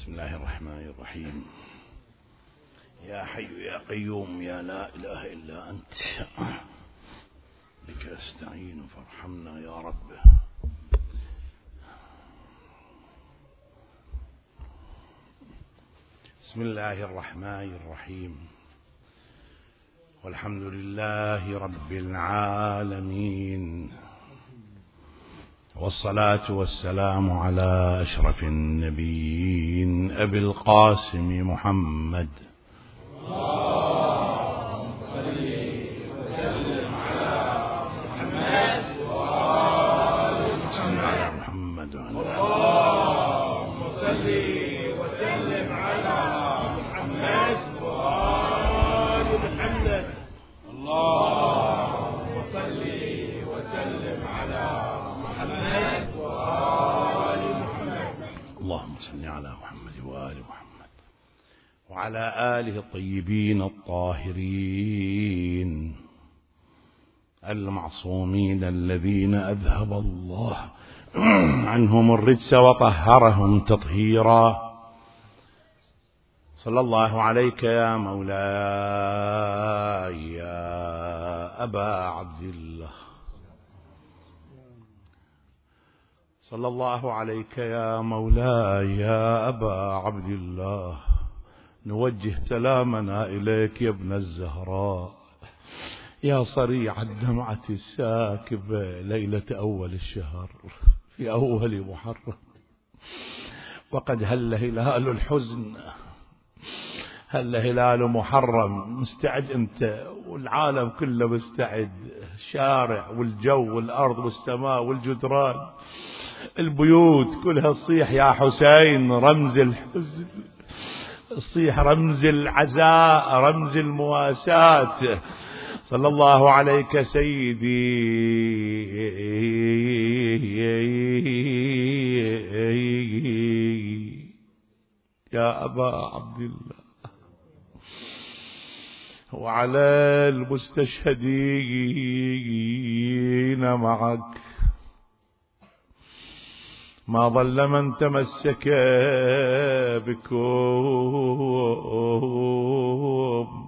بسم الله الرحمن الرحيم. يا حي يا قيوم يا لا إله إلا أنت بك أستعين فارحمنا يا رب. بسم الله الرحمن الرحيم. والحمد لله رب العالمين، والصلاة والسلام على أشرف النبيين أبي القاسم محمد. اللهم صل وسلم على محمد وآل محمد. اللهم صل وسلم على محمد وآل محمد. اللهم صل وسلم على محمد وآل محمد. اللهم صل على محمد وآل محمد وعلى آله الطيبين الطاهرين المعصومين الذين أذهب الله عنهم الرجس وطهرهم تطهيرا. صلى الله عليك يا مولاي يا أبا عبد الله، صلى الله عليك يا مولاي يا أبا عبد الله. نوجه سلامنا إليك يا ابن الزهراء، يا صريع الدمعة الساكبة ليلة أول الشهر في أول محرم، وقد هل هلال الحزن، هل هلال محرم. مستعد أنت والعالم كله مستعد، الشارع والجو والأرض والسماء والجدران البيوت كلها تصيح يا حسين رمز الحزن، تصيح رمز العزاء رمز المواساة. صلى الله عليك سيدي يا أبا عبد الله، وعلى المستشهدين معك. ما ضل من تمسك بكم،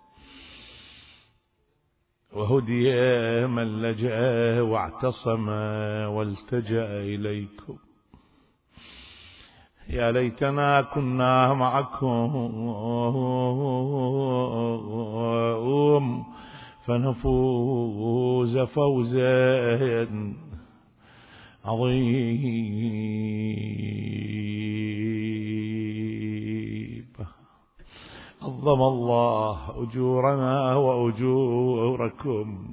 وهدي من لجأ واعتصم والتجأ إليكم. يا ليتنا كنا معكم فنفوز فوزا عظيم. عظم الله أجورنا وأجوركم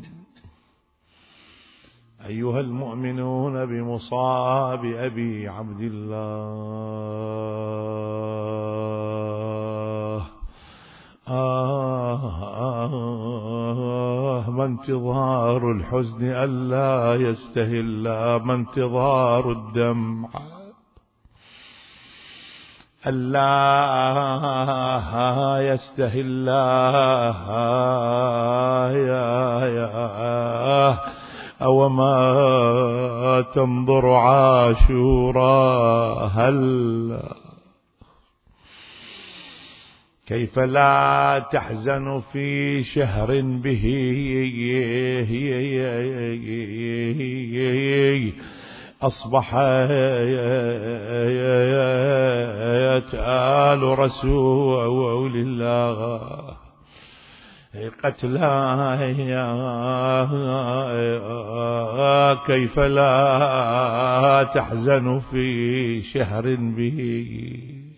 أيها المؤمنون بمصاب أبي عبد الله. ما انتظار الحزن ألا يستهل، ما انتظار الدمع ألا يستهل. أوما تنظر عاشورا هل كيف لا تحزن في شهر به أصبح آل رسول الله قتلا. كيف لا تحزن في شهر به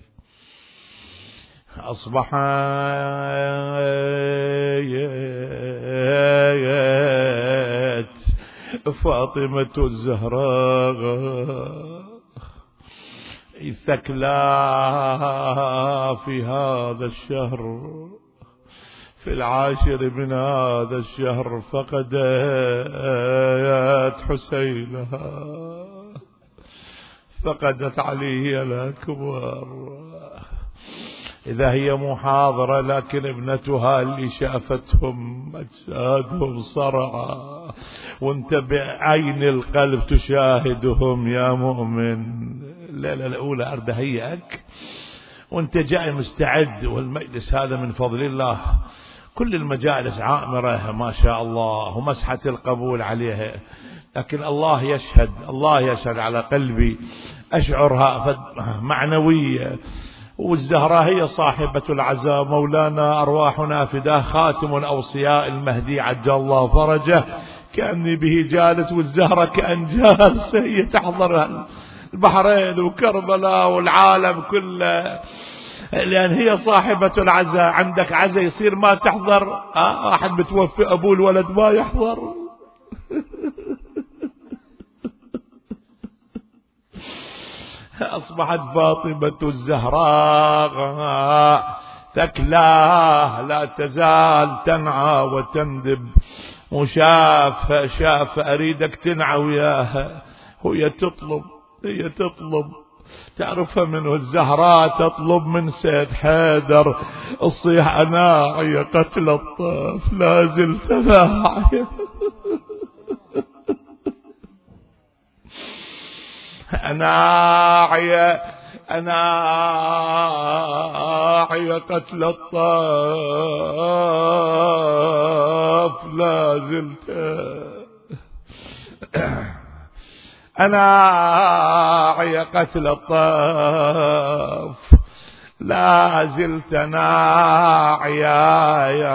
أصبحت فاطمة الزهراء ثكلا في هذا الشهر، في العاشر من هذا الشهر فقدت حسينها، فقدت علي الأكبر. إذا هي محاضرة لكن ابنتها اللي شافتهم أجسادهم صرعى، وانت بعين القلب تشاهدهم يا مؤمن. الليلة الأولى أرد هيئك وانت جاي مستعد، والمجلس هذا من فضل الله كل المجالس عامرة ما شاء الله ومسحة القبول عليها، لكن الله يشهد، الله يشهد على قلبي، أشعرها معنوية. والزهراء هي صاحبة العزاء، مولانا أرواحنا فداه، خاتم أوصياء المهدي عجل الله فرجه، كأني به جالس والزهرة كأن جالسة هي تحضر البحرين وكربلاء والعالم كله، لأن هي صاحبة العزاء. عندك عزاء يصير ما تحضر، واحد متوفي أبوه الولد ما يحضر. أصبحت فاطمة الزهراء ثكلاه لا تزال تنعى وتندب، وشاف أريدك تنعى وياها، وهي تطلب تعرفها منه الزهراء، تطلب من سيد حيدر الصيح أناعي قتل الطف لا زلت ناعي. أناعي قتل الطف لا زلت، أناعي قتل الطف لا زلت ناعيا،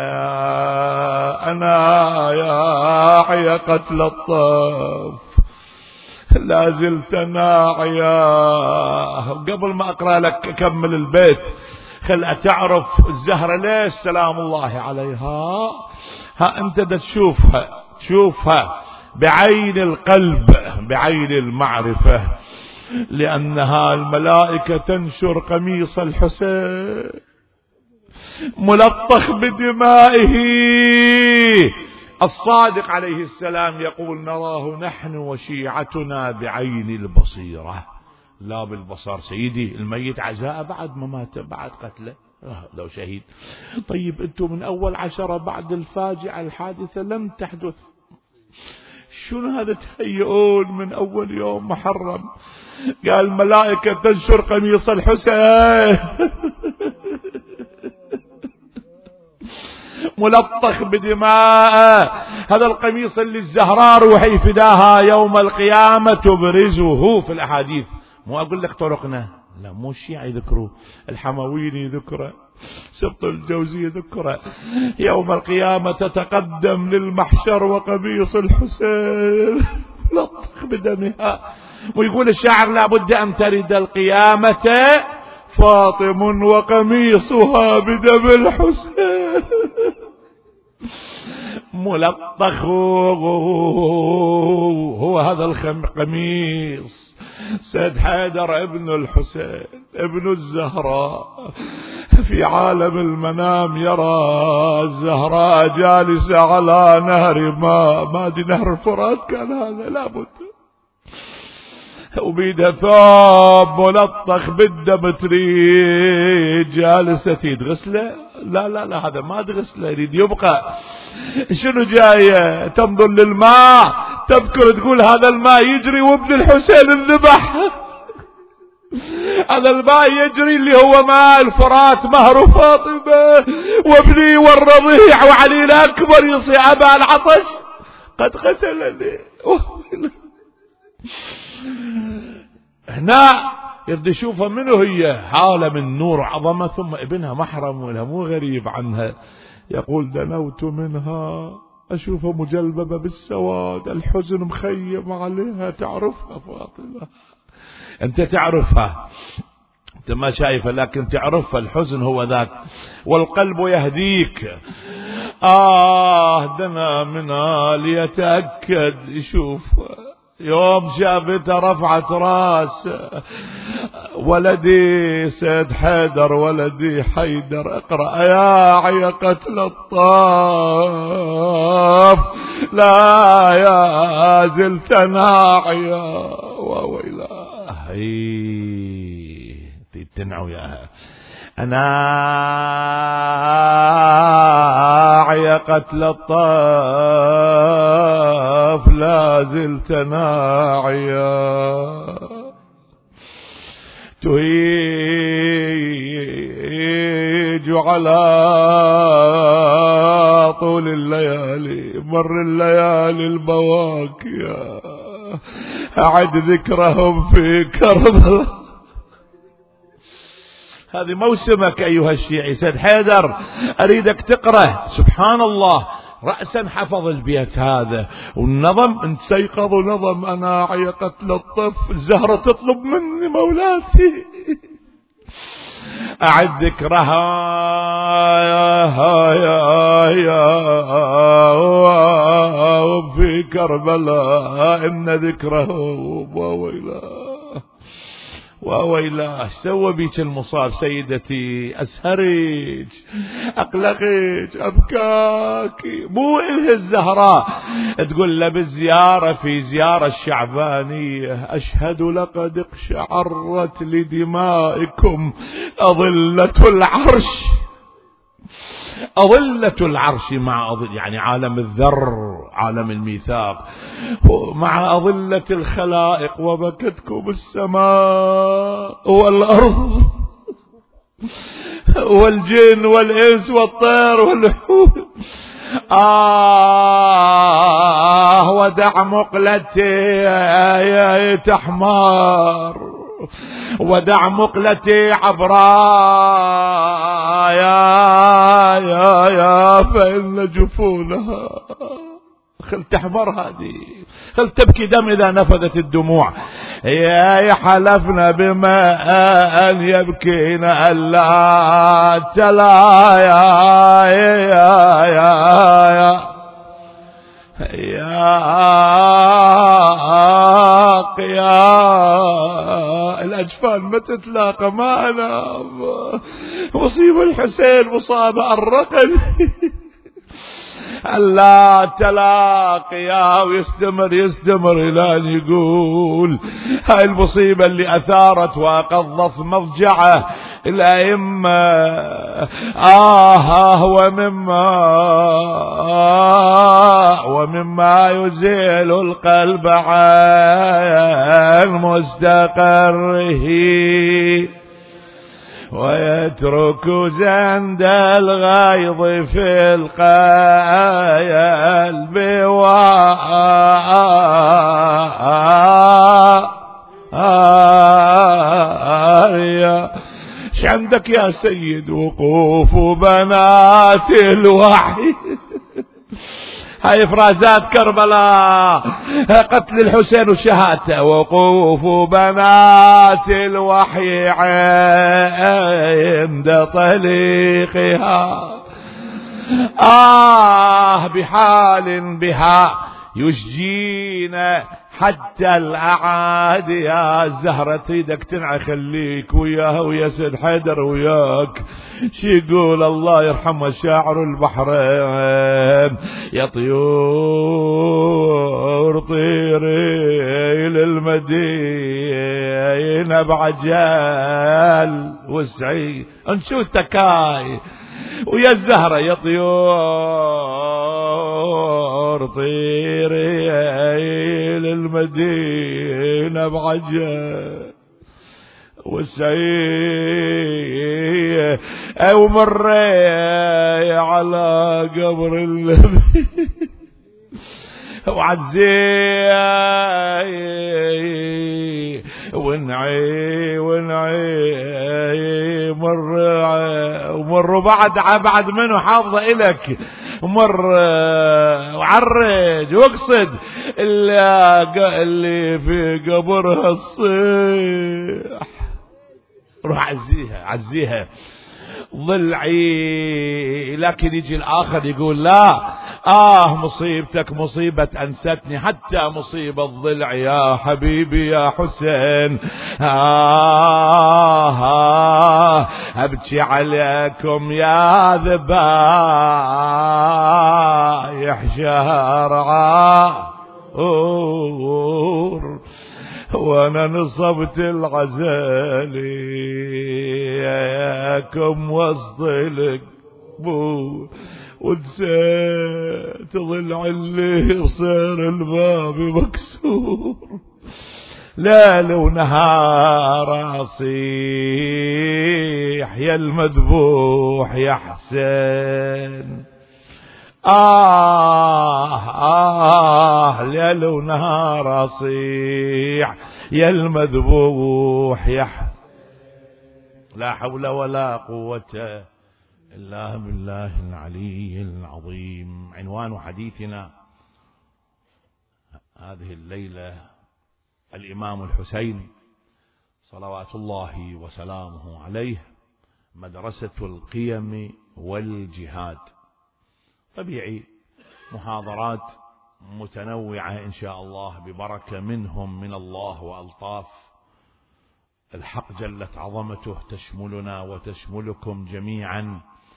أناعي قتل الطف لا زلت ناعيا. قبل ما أقرأ لك أكمل البيت، خل تعرف الزهرة ليش سلام الله عليها. أنت تشوفها بعين القلب، بعين المعرفة، لأنها الملائكة تنشر قميص الحسين ملطخ بدمائه. الصادق عليه السلام يقول نراه نحن وشيعتنا بعين البصيرة لا بالبصر. سيدي الميت عزاء بعد ما مات، بعد قتله لو شهيد. طيب انتم من أول 10 بعد الفاجعة الحادثة لم تحدث، شنو هذا تهيئون من أول يوم محرم؟ قال الملائكة تنشر قميص الحسين ملطخ بدماء. هذا القميص اللي الزهراء روحي فداها يوم القيامة تبرزه في الأحاديث. مو أقول لك طرقنا، لا مو الشيعة يذكروا، الحمويني يذكره، سبط الجوزي يذكره. يوم القيامة تتقدم للمحشر وقميص الحسين ملطخ بدمها. ويقول الشاعر لابد أن ترد القيامة فاطم وقميصها بدم الحسين ملطخ. هو هذا القميص سيد حيدر ابن الحسين ابن الزهراء في عالم المنام يرى الزهراء جالسة على نهر ما دي نهر الفرات كان هذا لابد، وبيدها ثوب ملطخ بالدم تريد جالسة تغسله. لا هذا ما تغسله، يريد يبقى. شنو جاية تنظر للماء تذكر تقول هذا الماء يجري وابن الحسين الذبح، هذا الماء يجري اللي هو ماء الفرات مهر فاطمة وابني والرضيع وعلي الأكبر يصيع أبا العطش قد قتلني. هنا يرد يشوفها منه، هي حالة من نور عظمة، ثم ابنها محرم ولا مو غريب عنها. يقول دنوت منها أشوفها مجلببة بالسواد، الحزن مخيم عليها. تعرفها فاطمة، أنت تعرفها، أنت ما شايفها لكن تعرفها، الحزن هو ذاك والقلب يهديك. دنا منها ليتأكد يشوف. يوم شافته رفعت راس ولدي سيد حيدر، ولدي حيدر اقرأ يا عي قتل الطاف لا يا زلت ناعيا وويلاهي تنعو ياها. أناعي قتل الطاف لا زلت ناعيا تهيج على طول الليالي، مر الليالي البواكية، أعد ذكرهم في كربلاء. هذه موسمك أيها الشيعي. سيد حيدر أريدك تقرأ. سبحان الله، رأسا حفظ البيت هذا، والنظم انت سيقظ نظم أنا عيقت للطف، الزهرة تطلب مني مولاتي أعد ذكرها في كربلاء إن ذكره وويلاه. سوى بيك المصاب سيدتي، أسهرك أقلقك أبكاك، مو إله الزهراء تقول له بالزيارة في زيارة الشعبانية أشهد لقد اقشعرت لدمائكم أظلة العرش. أظلة العرش مع يعني عالم الذر، عالم الميثاق، مع أظلة الخلائق، وبكتكم السماء والأرض والجن والإنس والطير والحوت. ودع مقلتي تحمار، ودع مقلتي عبراء يا فإن جفونها خل تحمر، هذه خل تبكي دم إذا نفذت الدموع. يا حلفنا بما أن يبكينا ألا تلا يا الأجفان ما تتلاقى ما أنام، مصيب الحسين مصابة الرقل ألا تلاقيا، ويستمر إلى أن يقول هاي المصيبة اللي أثارت وقضت مضجعه الأئمة. ومما يزيل القلب عن مستقره ويترك زند الغيظ في القلب ش عندك يا سيد؟ وقوف بنات الوحي هاي فرازات كربلاء، قتل الحسين وشهادته. وقوف بنات الوحي عند طليقها، بحال بها يشجينا حتى الأعاد. يا الزهرة تريدك تنعى، خليك وياها ويا سيد حيدر وياك. شي يقول الله يرحمه شاعر البحرين، يا طيور طيري للمدينة بعجال وسعي انشو التكاي، ويا الزهرة يا طيور طيري للمدينة بعجل وسعي، او مري على قبر النبي وعزي ونعي مر بعد منه حافظة إلك، مر وعرج واقصد اللي في قبرها الصيح، روح عزيها ضلعي. لكن يجي الآخر يقول لا، مصيبتك مصيبة أنستني حتى مصيبة ضلع يا حبيبي يا حسين. أبكي عليكم يا ذبايح شهر وانا نصبت الغزاليكم وسط القبور، ونسيت ضلع اللي صار الباب مكسور. ليل ونهار اصيح يا المذبوح يا حسين. ليل ونهار أصيح يا المذبوح يا حسين. لا حول ولا قوة إلا بالله العلي العظيم. عنوان حديثنا هذه الليلة الإمام الحسين صلوات الله وسلامه عليه، مدرسة القيم والجهاد. طبيعي محاضرات متنوعة إن شاء الله ببركة منهم من الله وألطاف الحق جلت عظمته تشملنا وتشملكم جميعا،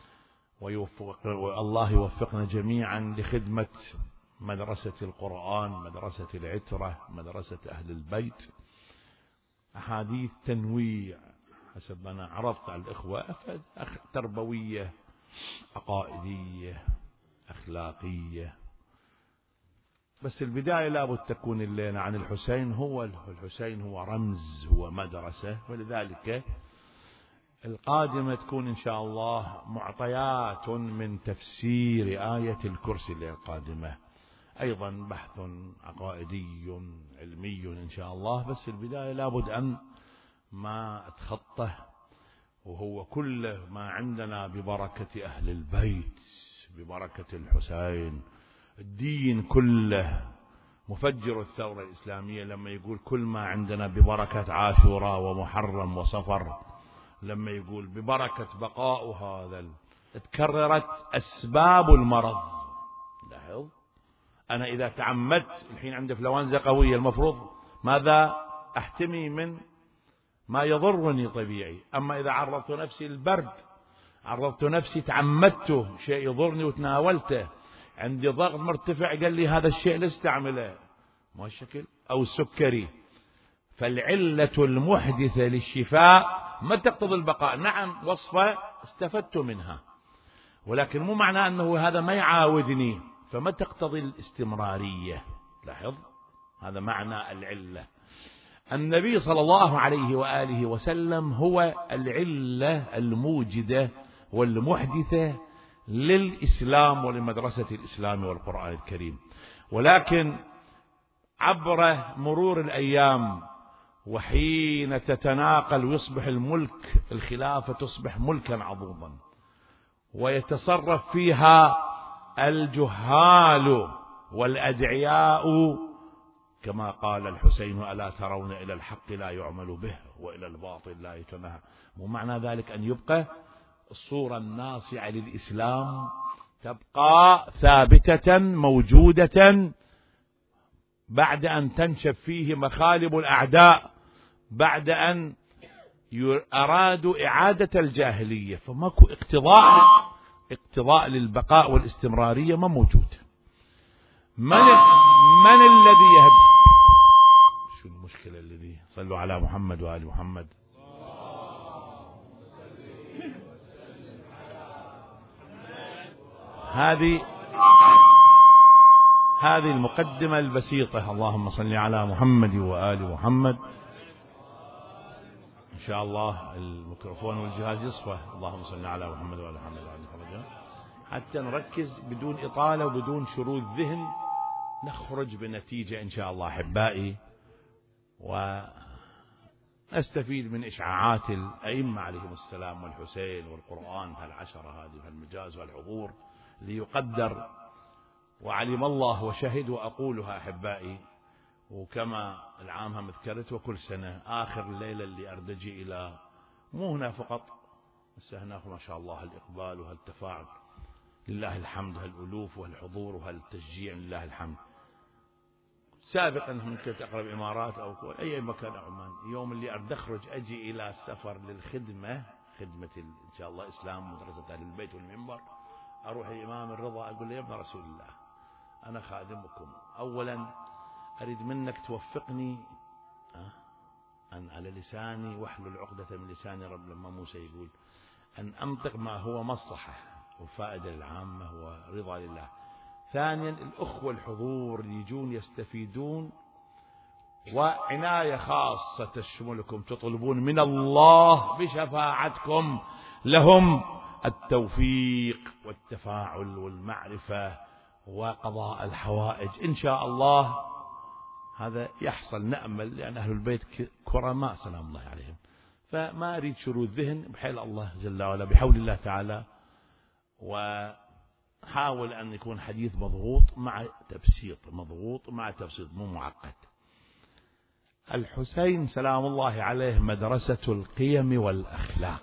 والله يوفقنا جميعا لخدمة مدرسة القرآن، مدرسة العترة، مدرسة أهل البيت. أحاديث تنويع حسب ما أنا عرضت على الإخوة، تربوية، عقائدية، أخلاقية. بس البداية لابد تكون الليلة عن الحسين. الحسين هو رمز، هو مدرسة، ولذلك القادمة تكون إن شاء الله معطيات من تفسير آية الكرسي القادمة، أيضا بحث عقائدي علمي إن شاء الله. بس البداية لابد أن ما أتخطه، وهو كل ما عندنا ببركة أهل البيت، ببركة الحسين. الدين كله مفجر الثورة الإسلامية لما يقول كل ما عندنا ببركة عاشوراء ومحرم وصفر، لما يقول ببركة بقاء هذا. تكررت أسباب المرض. لاحظ، أنا إذا تعمدت الحين عندي إنفلونزا قوية، المفروض ماذا أحتمي من ما يضرني طبيعي. أما إذا عرضت نفسي للبرد، عرضت نفسي تعمدته شيء يضرني وتناولته، عندي ضغط مرتفع قال لي هذا الشيء لا استعمله، ما الشكل أو السكري. فالعلة المحدثة للشفاء ما تقتضي البقاء. نعم وصفة استفدت منها، ولكن مو معناه أنه هذا ما يعاودني، فما تقتضي الاستمرارية. لاحظ، هذا معنى العلة. النبي صلى الله عليه وآله وسلم هو العلة الموجدة والمحدثة للإسلام ولمدرسة الإسلام والقرآن الكريم. ولكن عبر مرور الأيام وحين تتناقل ويصبح الملك، الخلافة تصبح ملكا عظيما ويتصرف فيها الجهال والأدعياء، كما قال الحسين ألا ترون إلى الحق لا يعمل به وإلى الباطل لا يتنهى. ومعنى ذلك أن يبقى الصورة الناصعة للإسلام تبقى ثابتة موجودة بعد أن تنشف فيه مخالب الأعداء، بعد أن أرادوا إعادة الجاهلية. فماكو اقتضاء للبقاء والاستمرارية ما موجود. من الذي يهب؟ شو المشكلة الذي؟ صلوا على محمد وآل محمد. هذه المقدمة البسيطة. اللهم صل على محمد وآل محمد. إن شاء الله الميكروفون والجهاز يصفى. اللهم صل على محمد وآل محمد حتى نركز بدون إطالة وبدون شرود ذهن، نخرج بنتيجة إن شاء الله أحبائي، ونستفيد من إشعاعات الأئمة عليهم السلام والحسين والقرآن، هالعشرة هذه، هالمجاز والحضور ليقدر. وعلم الله وشهد، وأقولها أحبائي وكما العام هم ذكرت وكل سنة آخر الليلة اللي أردجي إلى مو هنا فقط، بس هناك ما شاء الله الإقبال وهالتفاعل، لله الحمد، هالألوف وهالحضور وهالتشجيع، لله الحمد. سابقا ممكن أقرب إمارات أو أي مكان عمان، يوم اللي أخرج أجي إلى السفر للخدمة، خدمة إن شاء الله إسلام مدرسة أهل البيت والمنبر، أروح الإمام الرضا أقول له يا ابن رسول الله أنا خادمكم، أولا أريد منك توفقني أن على لساني واحلل عقدة من لساني، رب لما موسى يقول أن أنطق ما هو مصلحة وفائدة للعامة ورضا لله. ثانيا الأخوة الحضور يجون يستفيدون، وعناية خاصة تشملكم، تطلبون من الله بشفاعتكم لهم التوفيق والتفاعل والمعرفة وقضاء الحوائج إن شاء الله. هذا يحصل نأمل، لأن أهل البيت كرماء سلام الله عليهم، فما أريد شرود ذهن بحيل الله جل وعلا بحول الله تعالى. وحاول أن يكون حديث مضغوط مع تبسيط، مضغوط مع تبسيط، مو معقد. الحسين سلام الله عليه مدرسة القيم والأخلاق،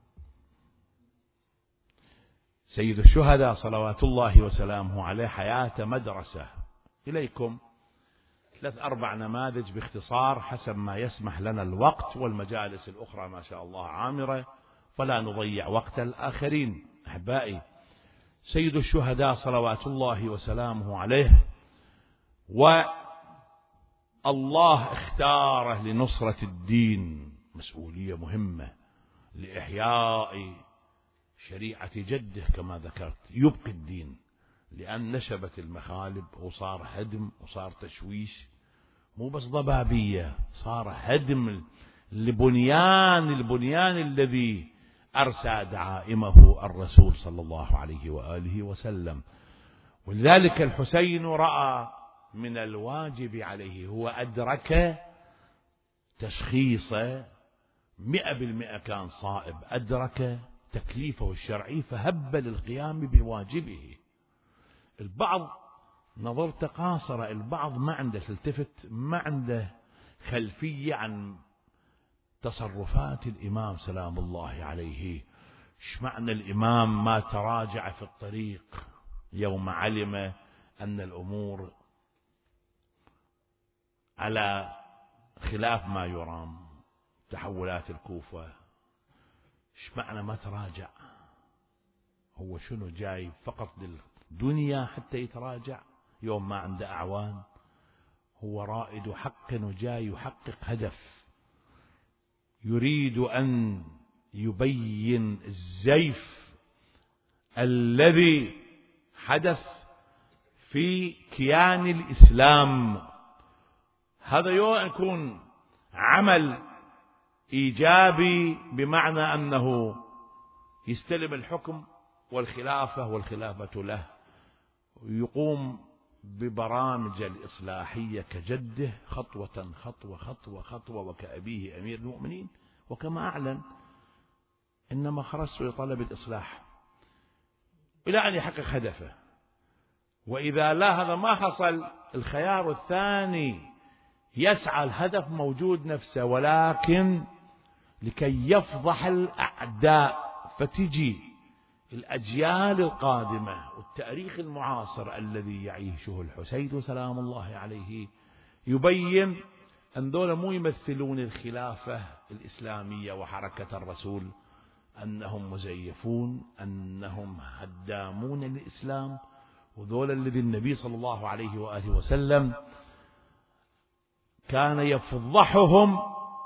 سيد الشهداء صلوات الله وسلامه عليه حياته مدرسة. إليكم 3-4 نماذج باختصار حسب ما يسمح لنا الوقت، والمجالس الأخرى ما شاء الله عامرة، فلا نضيع وقت الآخرين. أحبائي، سيد الشهداء صلوات الله وسلامه عليه، والله اختاره لنصرة الدين، مسؤولية مهمة لإحياء شريعة جده كما ذكرت، يبقي الدين، لأن نشبت المخالب وصار هدم وصار تشويش، مو بس ضبابية، صار هدم البنيان الذي أرسى دعائمه الرسول صلى الله عليه وآله وسلم. ولذلك الحسين رأى من الواجب عليه، هو أدرك تشخيصه 100% كان صائب، أدرك تكليفه الشرعي فهب للقيام بواجبه. البعض نظرته قاصرة، البعض ما عنده تلتفت، ما عنده خلفية عن تصرفات الإمام سلام الله عليه. ايش معنى الإمام ما تراجع في الطريق يوم علم أن الأمور على خلاف ما يرام، تحولات الكوفة، ايش معنى ما تراجع؟ هو شنو جاي فقط للدنيا حتى يتراجع يوم ما عنده أعوان؟ هو رائد حق وجاي يحقق هدف، يريد أن يبين الزيف الذي حدث في كيان الإسلام. هذا يكون عمل إيجابي، بمعنى أنه يستلم الحكم والخلافة له، ويقوم ببرامج الإصلاحية كجده، خطوة خطوة خطوة خطوة، وكأبيه أمير المؤمنين، وكما أعلن إنما خرجت لطلب الإصلاح إلى أن يحقق هدفه. وإذا لا هذا ما حصل، الخيار الثاني يسعى الهدف موجود نفسه، ولكن لكي يفضح الأعداء، فتجي الأجيال القادمة والتاريخ المعاصر الذي يعيشه الحسين سلام الله عليه يبين أن دول مو يمثلون الخلافة الإسلامية وحركة الرسول، أنهم مزيفون، أنهم هدامون للإسلام، وذول الذي النبي صلى الله عليه وآله وسلم كان يفضحهم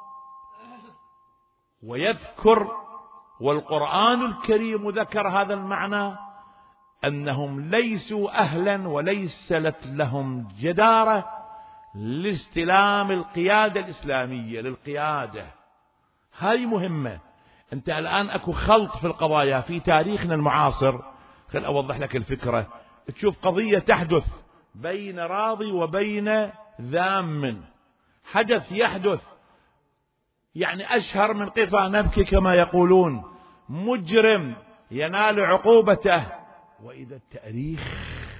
ويذكر، والقرآن الكريم ذكر هذا المعنى، أنهم ليسوا أهلا وليست لهم جدارة لاستلام القيادة الإسلامية، للقيادة. هاي مهمة. أنت الآن أكو خلط في القضايا في تاريخنا المعاصر. خل أوضح لك الفكرة. تشوف قضية تحدث بين راضي وبين ذام، حدث يحدث يعني أشهر من قفا نبكي كما يقولون، مجرم ينال عقوبته، وإذا التاريخ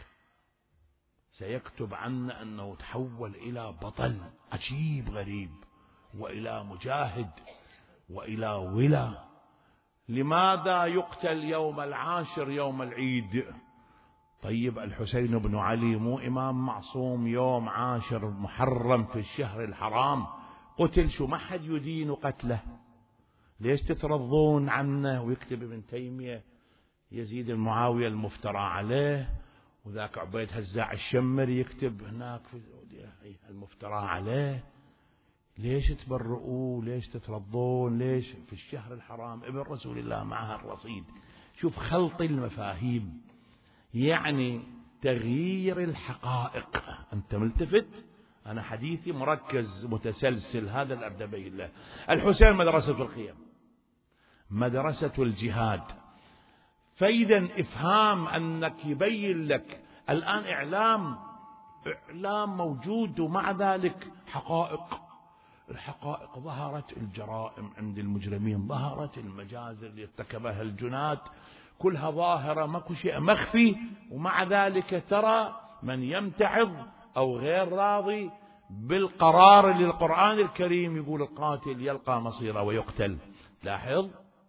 سيكتب عنا أنه تحول إلى بطل عجيب غريب، وإلى مجاهد، وإلى ولا. لماذا يقتل يوم العاشر يوم العيد؟ طيب الحسين بن علي مو إمام معصوم؟ يوم عاشر محرم في الشهر الحرام قتل، شو ما حد يدين قتله؟ ليش تترضون عنه؟ ويكتب ابن تيمية يزيد المعاوية المفترى عليه، وذاك عبيد هزاع الشمر يكتب هناك في المفترى عليه. ليش تبرؤوا؟ ليش تترضون؟ ليش في الشهر الحرام ابن رسول الله معها الرصيد؟ شوف خلط المفاهيم، يعني تغيير الحقائق. أنت ملتفت؟ أنا حديثي مركز متسلسل، هذا اللي أبدأ به الله. الحسين مدرسة القيم، مدرسة الجهاد. فإذا إفهام أنك يبين لك الآن إعلام موجود، ومع ذلك الحقائق ظهرت، الجرائم عند المجرمين ظهرت، المجازر اللي ارتكبها الجنات كلها ظاهرة، ماكو شيء مخفي، ومع ذلك ترى من يمتعض أو غير راضي بالقرار اللي القرآن الكريم يقول القاتل يلقى مصيره ويقتل. لاحظ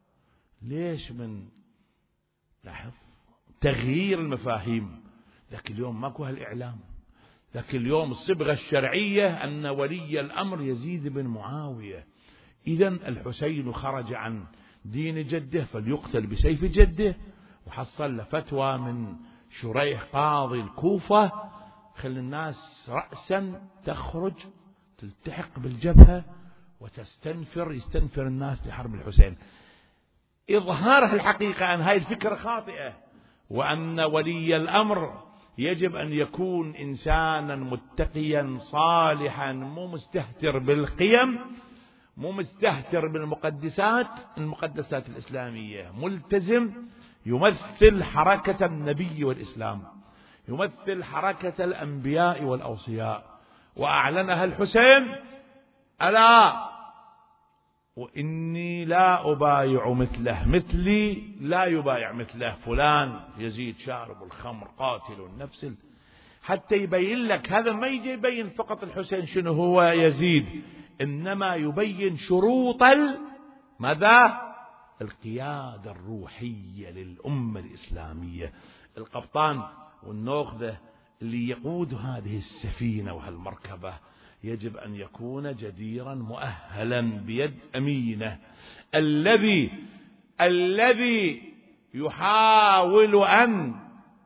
لاحظ تغيير المفاهيم. لكن اليوم ماكو هالإعلام. لكن اليوم الصبغة الشرعية أن ولي الأمر يزيد بن معاوية. إذن الحسين خرج عن دين جده فليقتل بسيف جده، وحصل له فتوى من شريح قاضي الكوفة خلي الناس رأسا تخرج تلتحق بالجبهة يستنفر الناس لحرب الحسين. إظهار الحقيقة أن هاي الفكرة خاطئة، وأن ولي الأمر يجب أن يكون إنسانا متقيا صالحا، مو مستهتر بالقيم، مو مستهتر بالمقدسات الإسلامية، ملتزم، يمثل حركة النبي والإسلام، يمثل حركة الأنبياء والأوصياء. وأعلنها الحسين: ألا وإني لا أبايع مثله، مثلي لا يبايع مثله، فلان يزيد شارب الخمر قاتل النفس، حتى يبين لك. هذا ما يجي يبين فقط الحسين شنو هو يزيد، إنما يبين شروط ماذا؟ القيادة الروحية للأمة الإسلامية. القبطان والنوخذة اللي يقود هذه السفينة وهالمركبة يجب أن يكون جديرا مؤهلا بيد أمينة، الذي يحاول أن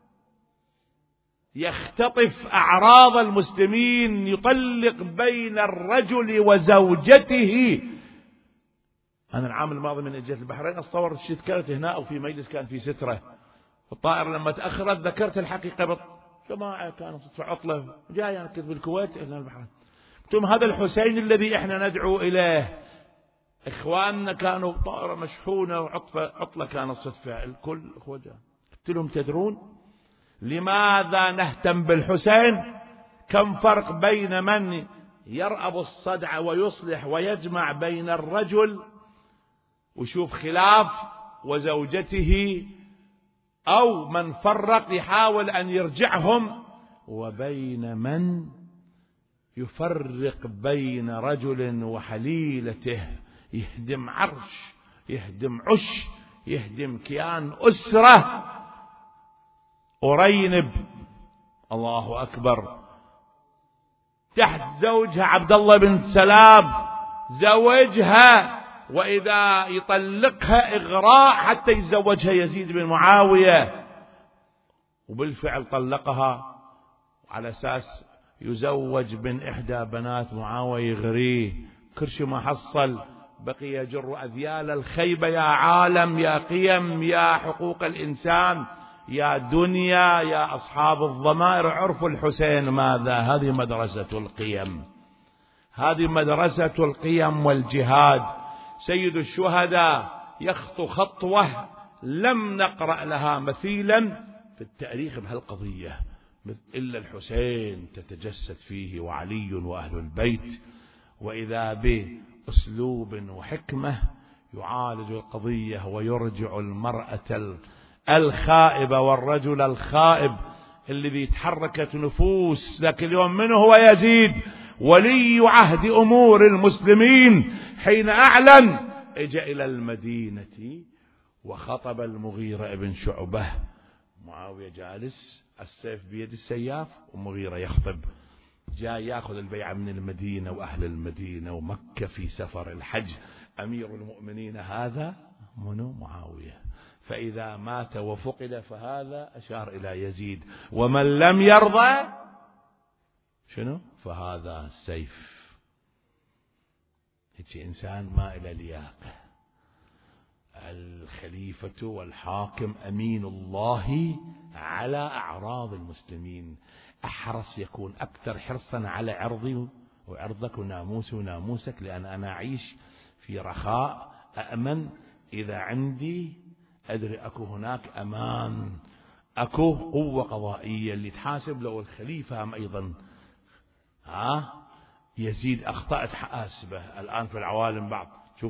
يختطف أعراض المسلمين، يطلق بين الرجل وزوجته. أنا العام الماضي من أجل البحرين أتصور ذكرت هنا أو في مجلس كان في سترة، والطائرة لما تأخرت ذكرت الحقيقة. جماعة كانوا في عطلة جاي أنا كنت بالكويت إلى البحرين، ثم هذا الحسين الذي إحنا ندعو إليه، إخواننا كانوا طائرة مشحونة وعطلة كانت صدفة، الكل أخوة جاء. قلت لهم تدرون لماذا نهتم بالحسين؟ كم فرق بين من يرأب الصدع ويصلح ويجمع بين الرجل وشوف خلاف وزوجته، أو من فرق يحاول أن يرجعهم، وبين من يفرق بين رجل وحليلته، يهدم عرش، يهدم عش، يهدم كيان أسرة. أرينب الله أكبر تحت زوجها عبد الله بن سلام، زوجها، وإذا يطلقها إغراء حتى يتزوجها يزيد بن معاوية، وبالفعل طلقها على أساس يزوج بن إحدى بنات معاوية يغريه. كرش ما حصل بقي يجر أذيال الخيبة. يا عالم، يا قيم، يا حقوق الإنسان، يا دنيا، يا أصحاب الضمائر، عرفوا الحسين ماذا؟ هذه مدرسة القيم، هذه مدرسة القيم والجهاد. سيد الشهداء يخطو خطوة لم نقرأ لها مثيلا في التاريخ بهالقضية إلا الحسين تتجسد فيه وعلي وأهل البيت، وإذا بأسلوب وحكمة يعالج القضية ويرجع المرأة الخائبة والرجل الخائب الذي تحركت نفوس. لكن اليوم من هو يزيد؟ ولي عهد أمور المسلمين، حين أعلن اجى إلى المدينة وخطب المغيرة ابن شعبة، معاوية جالس السيف بيد السياف ومغيرة يخطب، جاء يأخذ البيعة من المدينة وأهل المدينة ومكة في سفر الحج. أمير المؤمنين هذا منو؟ معاوية. فإذا مات وفقد فهذا أشار إلى يزيد، ومن لم يرضى شنو؟ فهذا السيف. هيك إنسان ما إلى لياقة. الخليفة والحاكم أمين الله على أعراض المسلمين، أحرص يكون أكثر حرصا على عرضي وعرضك وناموسي وناموسك، لأن أنا أعيش في رخاء، أأمن إذا عندي أدري أكو هناك أمان، أكو قوة قضائية اللي تحاسب لو الخليفة هم أيضا يزيد أخطأت حاسبه. الآن في العوالم بعض شوف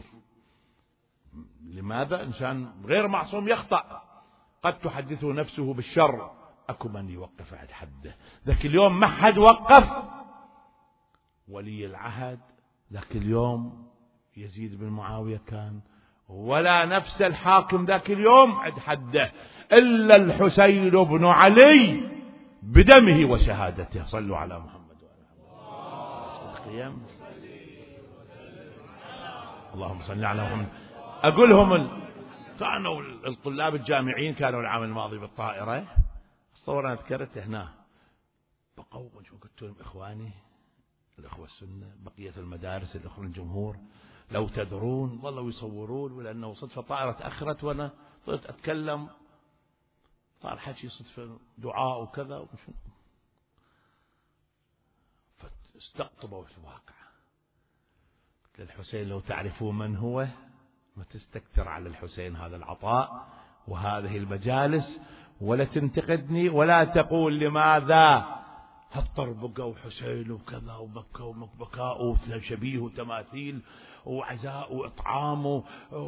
لماذا إنسان غير معصوم يخطأ، قد تحدثه نفسه بالشر، أكو من يوقف عند حده. ذاك اليوم ما حد وقف ولي العهد، ذاك اليوم يزيد بن معاوية كان، ولا نفس الحاكم ذاك اليوم عند حده إلا الحسين بن علي بدمه وشهادته. صلوا على محمد وعلى اللهم صل على محمد. أقولهم كانوا الطلاب الجامعيين كانوا العام الماضي بالطائرة، الصورة أنا ذكرت هنا، بقوا قلت لهم إخواني الأخوة السنة بقية المدارس الأخوة الجمهور لو تدرون ظلوا يصورون، ولأنه صدفة طائرة تأخرت وأنا صرت أتكلم صار حكي صدفة دعاء وكذا فاستقطبوا في الواقع. قلت للحسين لو تعرفون من هو ما تستكثر على الحسين هذا العطاء وهذه المجالس، ولا تنتقدني ولا تقول لماذا هالطر بقوا حسين وكذا وبكوا بكاء وشبيه وتماثيل وعزاء وإطعام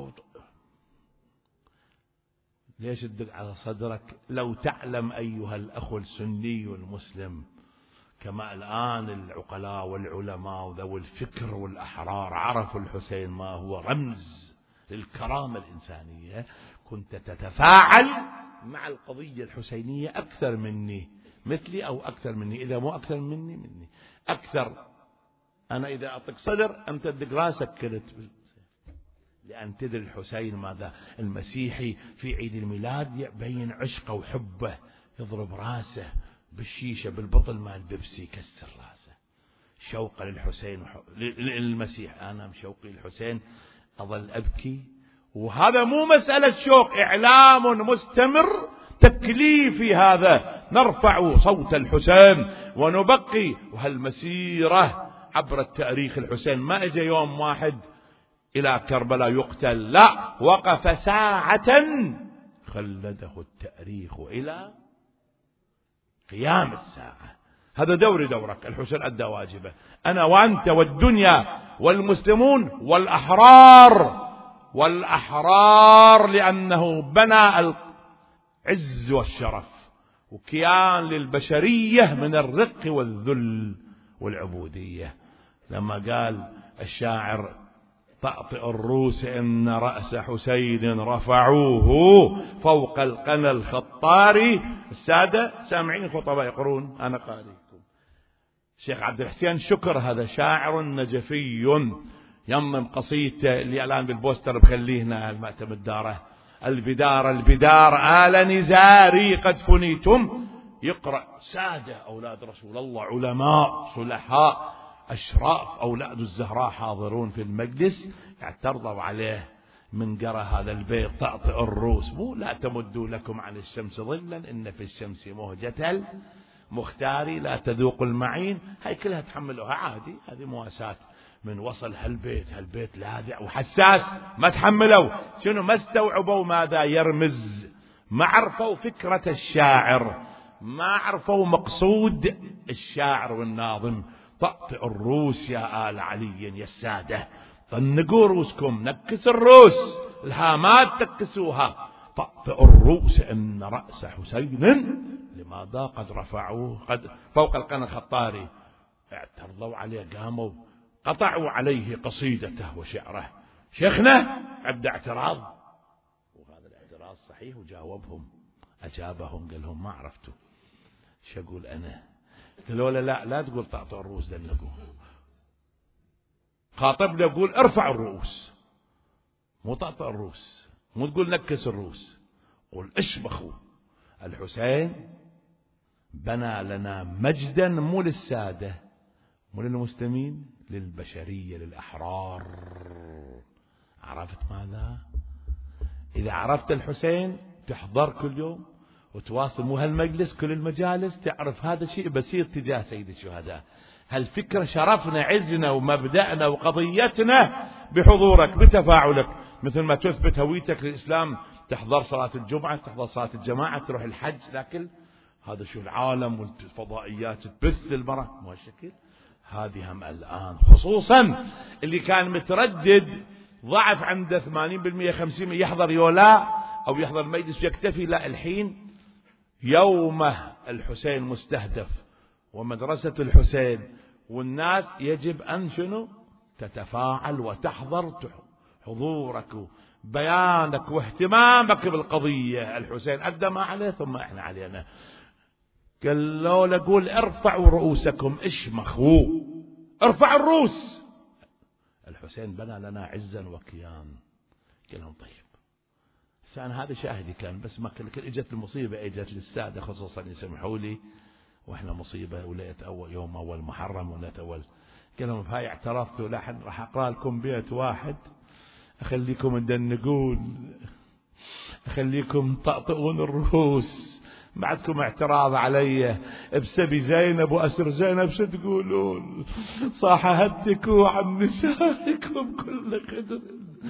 ليش تدق على صدرك؟ لو تعلم أيها الأخ السني المسلم كما الآن العقلاء والعلماء وذوي الفكر والأحرار عرفوا الحسين ما هو رمز للكرامة الإنسانية، كنت تتفاعل مع القضية الحسينية أكثر مني، مثلي أو أكثر مني، إذا مو أكثر مني أكثر. أنا إذا أطق صدر أنت تدق راسك كلت، لأن تدري الحسين ماذا؟ المسيحي في عيد الميلاد يبين عشقه وحبه، يضرب راسه بالشيشة بالبطل مال البيبسي يكسر راسه شوقا للحسين للمسيح. أنا مشوقي للحسين أظل أبكي، وهذا مو مسألة شوق، إعلام مستمر تكليفي هذا، نرفع صوت الحسين ونبقي. وهالمسيرة عبر التاريخ الحسين ما اجى يوم واحد إلى كربلاء يقتل، لا، وقف ساعة خلده التاريخ إلى قيام الساعة. هذا دوري دورك، الحسين أدى واجبه، أنا وأنت والدنيا والمسلمون والأحرار لأنه بنى العز والشرف وكيان للبشرية من الرق والذل والعبودية. لما قال الشاعر طأطئ الروس إن رأس حسين رفعوه فوق القنا الخطاري، السادة سامعين خطباء يقرون أنا قارئكم. الشيخ عبد الحسين شكر هذا شاعر نجفي يمم قصيدته اللي الآن بالبوستر بخليه هنا المعتمد داره، البدار آل نزاري قد فنيتم، يقرأ سادة أولاد رسول الله، علماء صلحاء أشراف أولاد الزهراء حاضرون في المجلس، اعترضوا عليه من قرأ هذا البيت طأطئ الروس، مو لا تمدوا لكم عن الشمس ظلا إن في الشمس مهجة مختاري لا تذوق المعين، هاي كلها تحملوها عادي، هذه مواساة. من وصل هالبيت لاذع وحساس ما تحملوا، شنو ما استوعبوا ماذا يرمز، ما عرفوا فكرة الشاعر، ما عرفوا مقصود الشاعر والناظم. طأطئ الروس يا آل علي يا السادة، طنقوا روسكم، نكس الروس، الهامات تكسوها، طأطئ الروس إن رأس حسين لماذا قد رفعوه قد فوق القنا الخطاري. اعترضوا عليه، قاموا قطعوا عليه قصيدته وشعره. شيخنا أبدأ اعتراض، وهذا الاعتراض صحيح، وجاوبهم أجابهم قال لهم ما عرفتوا شو أقول أنا. قالوا لا تقول طأطئ الروس دنقوا، خاطبنا يقول ارفع الرؤوس، مو طأطئ الروس، مو تقول نكس الروس، قل اشبخوا. الحسين بنى لنا مجدا مو للسادة مو للمسلمين، للبشرية للأحرار. عرفت ماذا؟ إذا عرفت الحسين تحضر كل يوم وتواصل، مو هالمجلس كل المجالس، تعرف هذا شيء بسيط تجاه سيد الشهداء. هالفكرة شرفنا عزنا ومبدأنا وقضيتنا بحضورك بتفاعلك. مثل ما تثبت هويتك للإسلام تحضر صلاة الجمعة، تحضر صلاة الجماعة، تروح الحج، لكن هذا شو العالم والفضائيات تبث المرأة مو هالشكل. هذه هم الآن خصوصا اللي كان متردد ضعف عنده 80% 50% يحضر يولا أو يحضر المجلس يكتفي، لا الحين يومه الحسين مستهدف ومدرسة الحسين، والناس يجب أن شنو تتفاعل وتحضر حضورك بيانك واهتمامك بالقضية. الحسين أدى ما عليه ثم إحنا علينا. قال له لقول ارفعوا رؤوسكم اشمخوا، ارفعوا الرؤوس. الحسين بنى لنا عزا وكيان. قال لهم طيب أنا هذا شاهدي كان، بس ما كل اجت المصيبة اجت للسادة خصوصا يسمحوا لي، واحنا مصيبة وليت أول يوم أول محرم وليت أول. قال لهم هاي اعترفتوا لحن راح أقرأ لكم بيت واحد أخليكم ندنقون، أخليكم تطئون الرؤوس، بعدكم اعتراض علي بسبي زينب وأسر زينب شو تقولون؟ صاح هدكوا عن نسائكم كل خدر،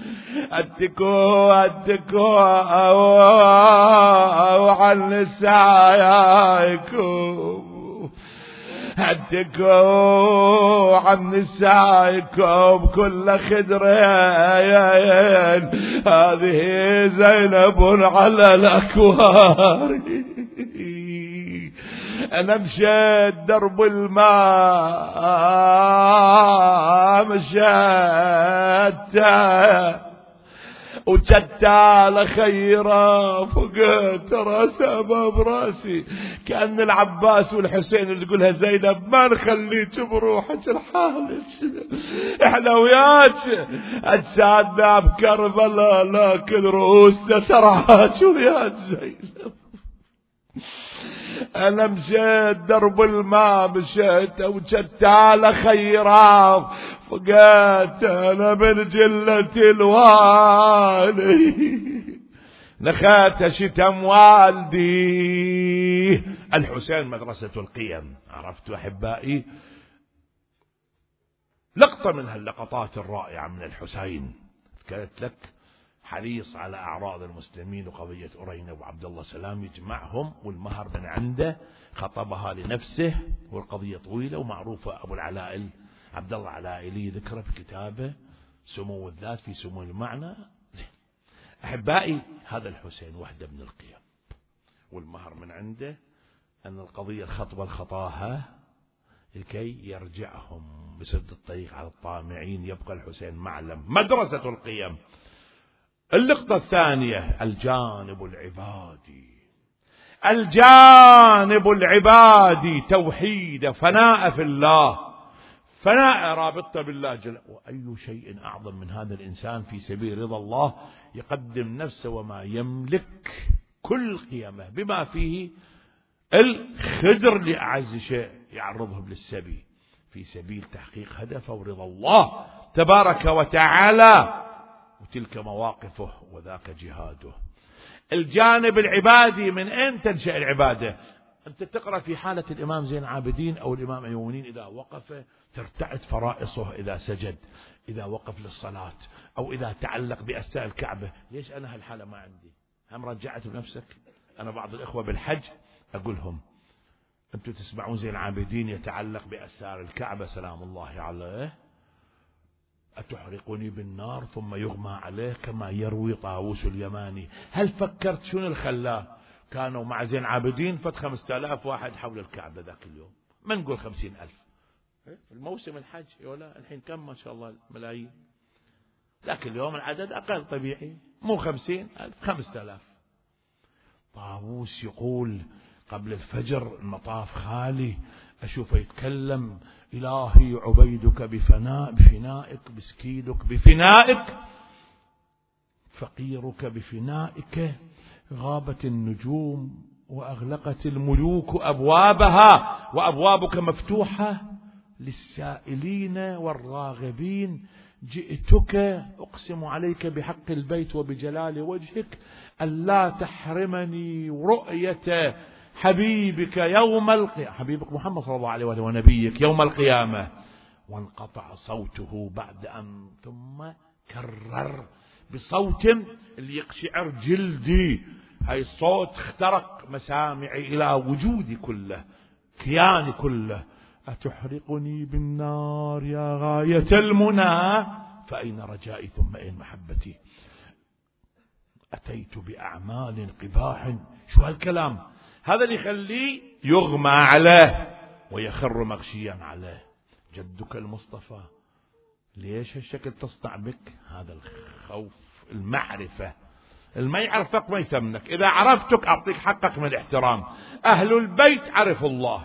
هدكوا عن نسائكم، هدكوا عن نسائكم كل خدرين، هذه زينب على الأكوار. أنا مشيت درب الماء مشيت وجدت خيرا فقلت راسها براسي، كأن العباس والحسين اللي تقولها زينب ما نخليك بروحك لحالك، احنا وياك اجسادنا بكربلاء لكن رؤوسنا ترعاك وياك زينب. أنا مشيت درب الماء مشيت وجدت على خيرا فقلت أنا من جلة الوالي نخات شتم والدي. الحسين مدرسة القيم. عرفت أحبائي لقطة من هاللقطات الرائعة من الحسين. كانت لك حريص على أعراض المسلمين وقضية أرينة وعبد الله سلام يجمعهم، والمهر من عنده خطبها لنفسه، والقضية طويلة ومعروفة. أبو العلائل عبد الله علائلي ذكره في كتابه سمو الذات في سمو المعنى. أحبائي هذا الحسين وحده من القيم، والمهر من عنده أن القضية الخطبة الخطاها لكي يرجعهم بسد الطريق على الطامعين. يبقى الحسين معلم مدرسة القيم. اللقطة الثانية الجانب العبادي. الجانب العبادي توحيد، فناء في الله، فناء رابطة بالله جل. وأي شيء أعظم من هذا الإنسان في سبيل رضا الله يقدم نفسه وما يملك كل قيمه بما فيه الخدر لأعز شيء يعرضه للسبي في سبيل تحقيق هدفه ورضا الله تبارك وتعالى. وتلك مواقفه وذاك جهاده. الجانب العبادي من أين تنشأ العبادة؟ أنت تقرأ في حالة الإمام زين العابدين أو الإمام أيومين إذا وقف ترتعد فرائصه، إذا سجد، إذا وقف للصلاة، أو إذا تعلق بأستار الكعبة. ليش أنا هالحالة ما عندي؟ هم رجعت بنفسك. أنا بعض الإخوة بالحج أقولهم أنتم تسمعون زين العابدين يتعلق بأستار الكعبة سلام الله عليه، أتحرقني بالنار ثم يغمى عليه كما يروي طاووس اليماني. هل فكرت شنو الخلاه؟ كانوا مع زين عابدين فت 5000 واحد حول الكعبة ذاك اليوم، ما نقول 50,000 في الموسم الحج ولا الحين كم ما شاء الله ملايين. ذاك اليوم العدد أقل طبيعي، مو 50,000 5000. طاووس يقول قبل الفجر المطاف خالي، أشوفه يتكلم إلهي عبيدك بفنائك، مسكينك بفنائك، فقيرك بفنائك، غابت النجوم وأغلقت الملوك أبوابها وأبوابك مفتوحة للسائلين والراغبين. جئتك أقسم عليك بحق البيت وبجلال وجهك ألا تحرمني رؤية حبيبك يوم القيامة، حبيبك محمد صلى الله عليه وسلم ونبيك يوم القيامة. وانقطع صوته بعد أن ثم كرر بصوت اللي يقشعر جلدي، هاي الصوت اخترق مسامعي إلى وجودي كله، كياني كله. أتحرقني بالنار يا غاية المنى، فأين رجائي ثم أين محبتي؟ أتيت بأعمال قباح. شو هالكلام؟ هذا اللي يخليه يغمى عليه ويخر مغشيا عليه. جدك المصطفى ليش هالشكل تصنع بك؟ هذا الخوف، المعرفة. ما يعرفك ما يثمنك. إذا عرفتك أعطيك حقك من الاحترام. أهل البيت عرفوا الله،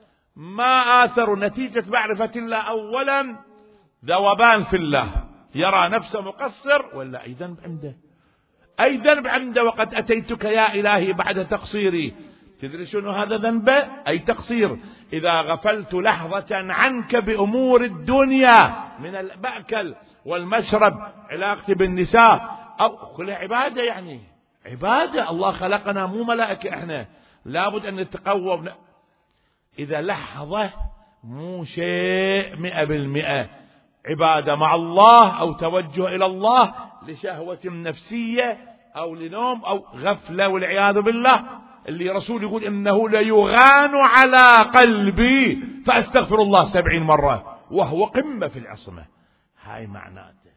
ما آثروا نتيجة معرفة الله. أولا ذوبان في الله، يرى نفسه مقصر ولا أي ذنب عنده، أي ذنب عنده. وقد أتيتك يا إلهي بعد تقصيري. تدري شنو هذا ذنبه؟ أي تقصير. إذا غفلت لحظة عنك بأمور الدنيا من المأكل والمشرب، علاقتي بالنساء، أو كل عبادة، يعني عبادة. الله خلقنا مو ملائكة احنا، لابد أن نتقوى. إذا لحظة مو شيء 100% عبادة مع الله أو توجه إلى الله لشهوة نفسية أو لنوم أو غفلة والعياذ بالله، اللي رسول يقول إنه ليغان على قلبي فأستغفر الله 70 مرة وهو قمة في العصمة. هاي معناته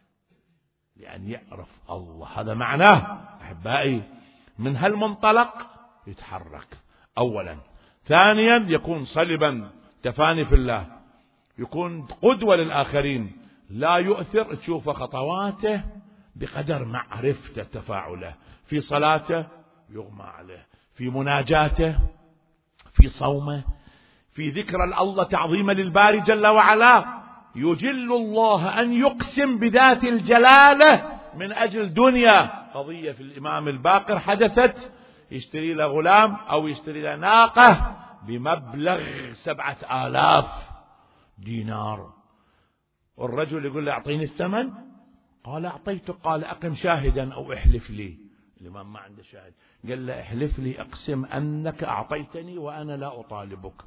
يعني يعرف الله، هذا معناه أحبائي. من هالمنطلق يتحرك أولا. ثانيا يكون صلبا، تفاني في الله، يكون قدوة للآخرين، لا يؤثر. تشوف خطواته بقدر معرفته تفاعله. في صلاته يغمى عليه، في مناجاته، في صومه، في ذكر الله تعظيما للباري جل وعلا. يجل الله أن يقسم بذات الجلالة من أجل دنيا. قضية في الإمام الباقر حدثت، يشتري له غلام أو يشتري له ناقة بمبلغ 7000 دينار، والرجل يقول له أعطيني الثمن. قال أعطيته. قال أقم شاهدا أو احلف لي. الإمام ما عنده شاهد، قال له احلف لي، أقسم أنك أعطيتني وأنا لا أطالبك.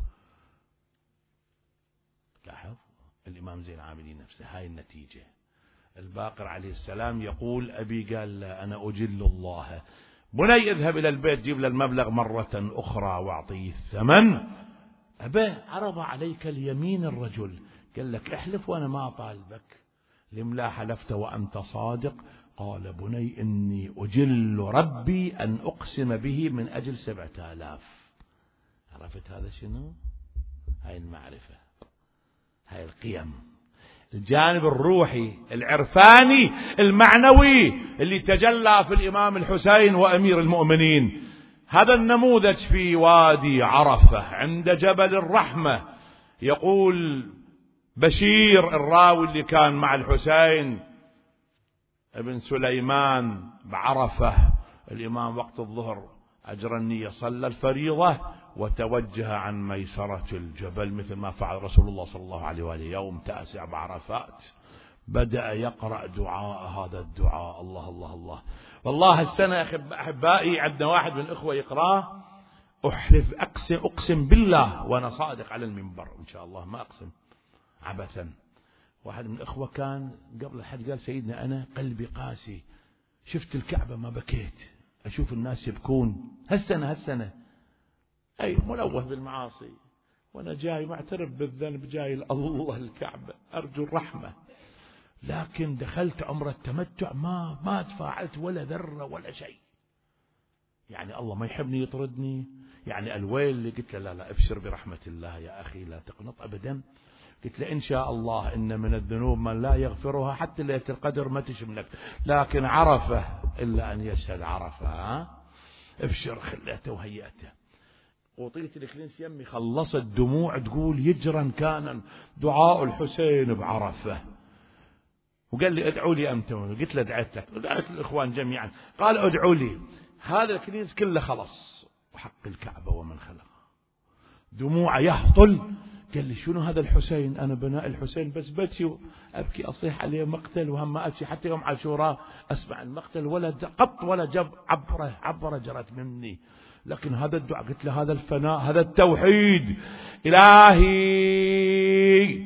لاحظ الإمام زين العابدين نفسه، هاي النتيجة. الباقر عليه السلام يقول أبي قال له أنا أجل الله، بني اذهب إلى البيت جيب له المبلغ مرة أخرى واعطيه الثمن. أبا عرض عليك اليمين الرجل، قال لك احلف وأنا ما أطالبك، لم حلفت وأنت صادق. قال بني إني أجل ربي أن أقسم به من أجل 7000. عرفت هذا شنو؟ هاي المعرفة، هاي القيم، الجانب الروحي العرفاني المعنوي اللي تجلى في الإمام الحسين وأمير المؤمنين. هذا النموذج في وادي عرفة عند جبل الرحمة. يقول بشير الراوي اللي كان مع الحسين ابن سليمان بعرفة، الإمام وقت الظهر أجرى النية، صلى الفريضة وتوجه عن ميسرة الجبل مثل ما فعل رسول الله صلى الله عليه وآله يوم 9 بعرفات. بدأ يقرأ دعاء، هذا الدعاء الله الله الله. والله السنة أحبائي عندنا واحد من الإخوة يقرأ، أحلف أقسم بالله وأنا صادق على المنبر إن شاء الله ما أقسم عبثا. واحد من الإخوة كان قبل الحج قال سيدنا أنا قلبي قاسي، شفت الكعبة ما بكيت، أشوف الناس يبكون. هالسنة أي ملوث بالمعاصي، وأنا جاي معترف بالذنب، جاي الله الكعبة أرجو الرحمة، لكن دخلت عمر التمتع ما تفاعلت ولا ذرة ولا شيء. يعني الله ما يحبني يطردني، يعني الويل اللي قلت له لا ابشر برحمة الله يا أخي لا تقنط أبدا. قلت له إن شاء الله إن من الذنوب من لا يغفرها حتى ليلة القدر ما تشملك، لكن عرفه إلا أن يشهد عرفه. ابشر، خليته وهيئته. وطيلة الكلينس يمي خلصت دموع تقول يجرا كان دعاء الحسين بعرفة. وقال لي ادعوا لي أنتم، قلت له دعيت لك ودعيت الإخوان جميعا. قال ادعوا لي. هذا الكنيس كله خلص، وحق الكعبة ومن خلق دموع يهطل. قال لي شنو هذا الحسين؟ أنا بناء الحسين بس بكي أبكي أصيح عليه مقتل، وهم ما أبكي حتى يوم عاشوراء أسمع المقتل ولا قط ولا جب عبرة جرت مني. لكن هذا الدعاء قلت له هذا الفناء، هذا التوحيد. إلهي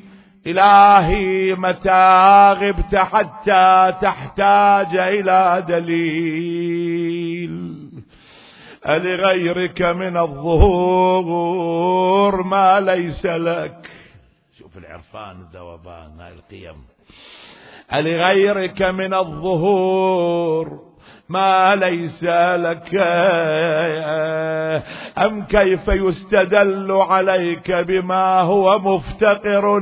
إلهي متى غبت حتى تحتاج إلى دليل، ألغيرك من الظهور ما ليس لك. شوف العرفان الذوبان هاي القيم. ألغيرك من الظهور ما ليس لك، أم كيف يستدل عليك بما هو مفتقر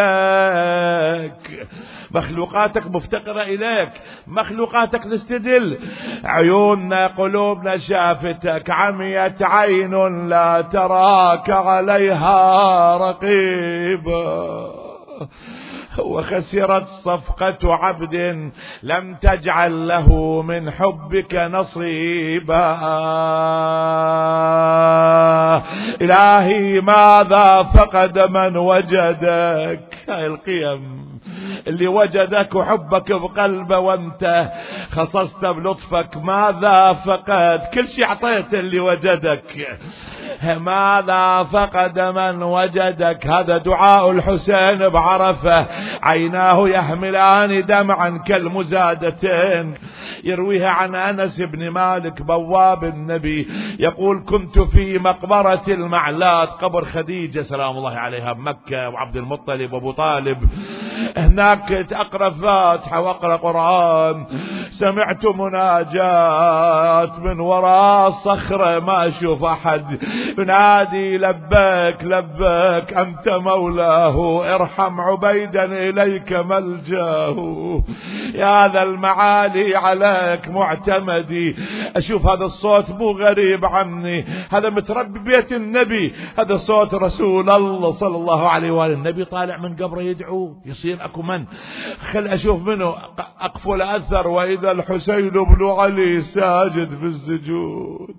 إليك. مخلوقاتك مفتقرة إليك، مخلوقاتك نستدل. عيوننا قلوبنا شافتك، عميت عين لا تراك عليها رقيبا، وخسرت صفقة عبد لم تجعل له من حبك نصيبا. إلهي ماذا فقد من وجدك. هاي القيم اللي وجدك وحبك بقلبه وانت خصصت بلطفك، ماذا فقد؟ كل شيء اعطيته اللي وجدك. ماذا فقد من وجدك. هذا دعاء الحسين بعرفة، عيناه يحملان دمعا كالمزادتين. يرويها عن أنس بن مالك بواب النبي، يقول كنت في مقبرة المعلات، قبر خديجة سلام الله عليها بمكة، وعبد المطلب وابو طالب. هناك أقرأ فاتحة وأقرأ قرآن، سمعت مناجات من وراء صخرة ما أشوف أحد ينادي لبيك لبيك أنت مولاه، ارحم عبيدا إليك ملجاه، يا ذا المعالي عليك معتمدي. أشوف هذا الصوت مو غريب عني، هذا متربي بيت النبي، هذا صوت رسول الله صلى الله عليه وآله. النبي طالع من قبره يدعو، يصير أكو من خل أشوف منه أقفل أثر، وإذا الحسين بن علي ساجد في السجود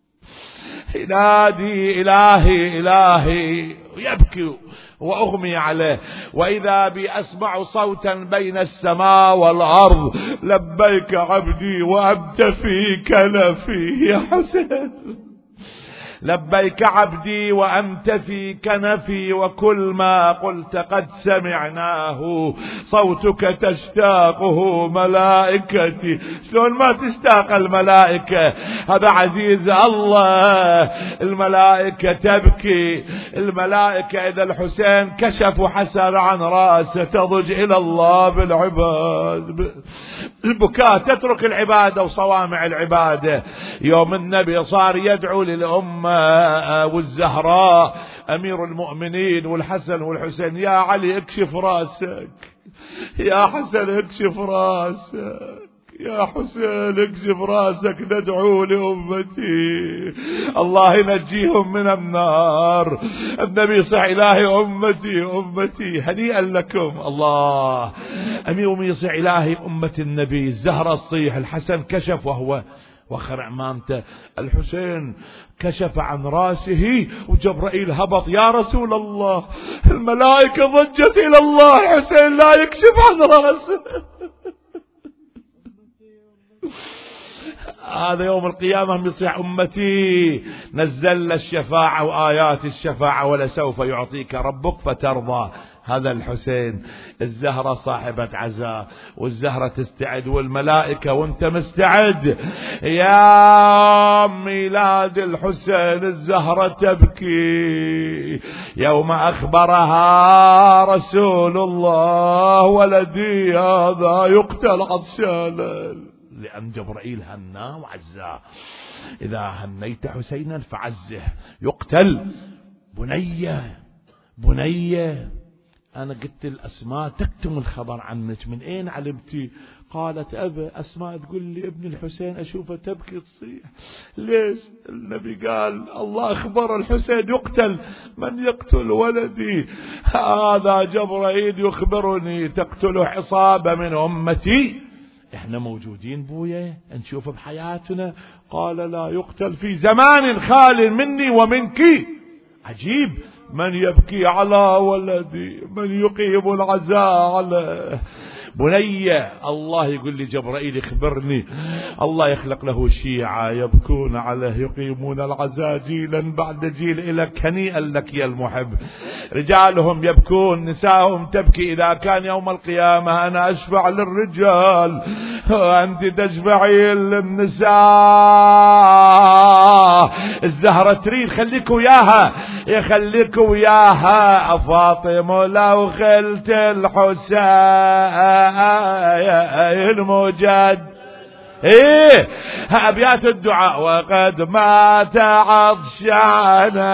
ينادي إلهي إلهي ويبكي وأغمي عليه. وإذا بي أسمع صوتا بين السماء والأرض، لبيك عبدي وأنت في كنفي. يا حسين لبيك عبدي وأنت في كنفي، وكل ما قلت قد سمعناه، صوتك تشتاقه ملائكتي. شلون ما تشتاق الملائكة؟ هذا عزيز الله. الملائكة تبكي، الملائكة إذا الحسين كشف حسن عن رأسه تضج إلى الله بالعباد. البكاء تترك العبادة وصوامع العبادة. يوم النبي صار يدعو للأمة والزهراء أمير المؤمنين والحسن والحسين، يا علي اكشف راسك، يا حسن اكشف راسك، يا حسين اكشف راسك، ندعو لأمتي الله ينجيهم من النار. النبي صح إلهي أمتي أمتي، هنيئا لكم. الله أمي يصح إلهي أمة النبي. الزهرة الصيح، الحسن كشف وهو وخر عمامته، الحسين كشف عن راسه وجبرائيل هبط، يا رسول الله الملائكة ضجت إلى الله، حسين لا يكشف عن راسه. هذا يوم القيامة يصيح أمتي نزل الشفاعة وآيات الشفاعة ولسوف يعطيك ربك فترضى. هذا الحسين. الزهرة صاحبة عزاء، والزهرة تستعد والملائكة وانت مستعد. يا ميلاد الحسين الزهرة تبكي يوم أخبرها رسول الله ولدي هذا يقتل عطشانا، لأن جبرائيل هنا وعزاه. إذا هنيت حسينا فعزه يقتل. بنية بنية، أنا قلت الأسماء تكتم الخبر عنك، من أين علمتي؟ قالت أبا أسماء تقول لي ابن الحسين أشوفه تبكي تصيح. ليش؟ النبي قال الله أخبر الحسين يقتل، من يقتل ولدي؟ هذا جبرائيل يخبرني تقتل عصابة من أمتي. احنا موجودين بويا نشوف بحياتنا. قال لا يقتل في زمان خال مني ومنك. عجيب، من يبكي على ولدي، من يقيم العزاء عليه. بني الله يقول لي جبرائيل اخبرني الله يخلق له شيعة يبكون عليه يقيمون العزاء جيلا بعد جيل إلك هنيئا لك يا المحب. رجالهم يبكون نساءهم تبكي. إذا كان يوم القيامة أنا أشفع للرجال وأنت تشفعين للنساء. الزهرة تريد خليك وياها يخليك وياها فاطمة لو خلت الحسين مجد. ايه ابيات الدعاء وقد مات عطشانا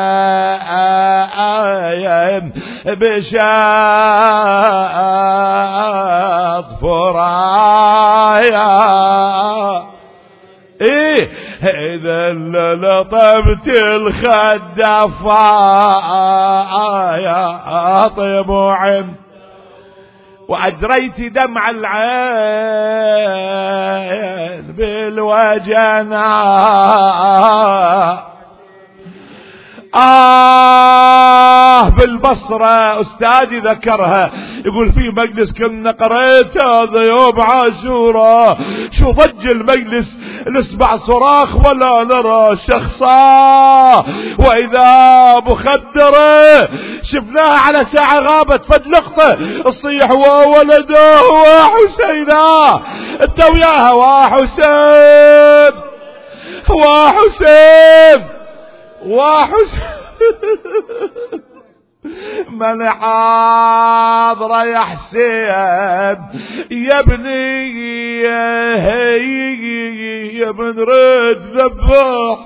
بشاط فرايا. ايه اذا لطبت الخد يا طموع وأجريت دمع العين بالوجناء. بالبصرة أستاذي ذكرها يقول في مجلس كنا قريت هذا يوم عاشوراء شو ضج المجلس نسمع صراخ ولا نرى شخصا وإذا مخدرة شفناها على ساعة غابت فد لقطة تصيح وولده وحسينا انت وياها وحسين وحسين من حاضر يا حسين يا ابني يا ابن رد ذبح.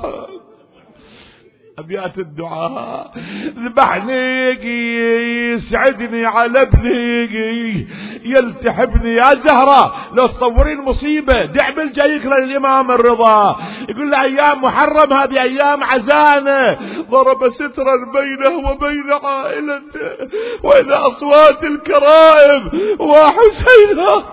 أبيات الدعاء ذبحني يسعدني على ابني يلتحبني يا زهرة لو تصورين مصيبة دعبل جاي يقرأ للإمام الرضا يقول له أيام محرم هذه أيام عزانة ضرب سترا بينه وبين عائلته وإذا أصوات الكرائم وحسينا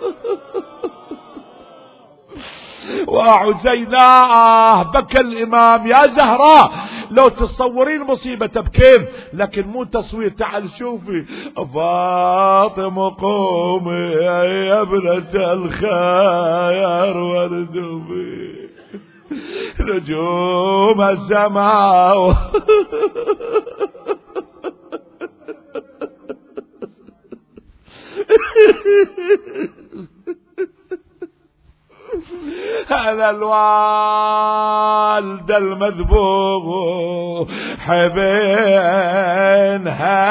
وحسيناه بكى الإمام يا زهراء لو تصورين مصيبة تبكين لكن مو تصوير. تعال شوفي فاطمة قومي يا ابنة الخير واردوبي نجوم السماء هذا الوالد المذبوح حبينها